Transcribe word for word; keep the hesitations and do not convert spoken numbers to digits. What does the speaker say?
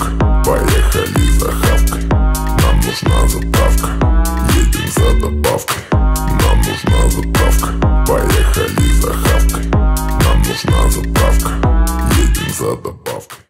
заправкой. Поехали за хавкой. Нам нужна заправка. Едем за добавкой. Нам нужна заправка. Поехали за хавкой. Нам нужна заправка. Едем за добавкой.